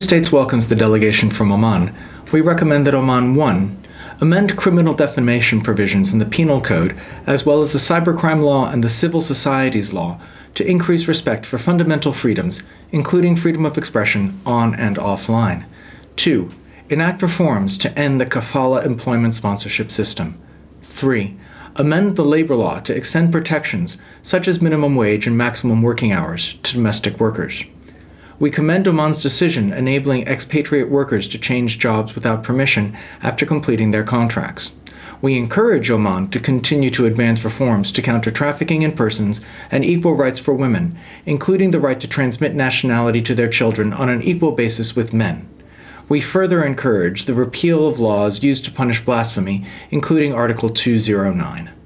States welcomes the delegation from Oman, we recommend that Oman 1. Amend criminal defamation provisions in the Penal Code, as well as the cybercrime law and the civil societies law, to increase respect for fundamental freedoms, including freedom of expression on and offline. 2. Enact reforms to end the kafala employment sponsorship system. 3. Amend the labor law to extend protections, such as minimum wage and maximum working hours, to domestic workers. We commend Oman's decision enabling expatriate workers to change jobs without permission after completing their contracts. We encourage Oman to continue to advance reforms to counter trafficking in persons and equal rights for women, including the right to transmit nationality to their children on an equal basis with men. We further encourage the repeal of laws used to punish blasphemy, including Article 209.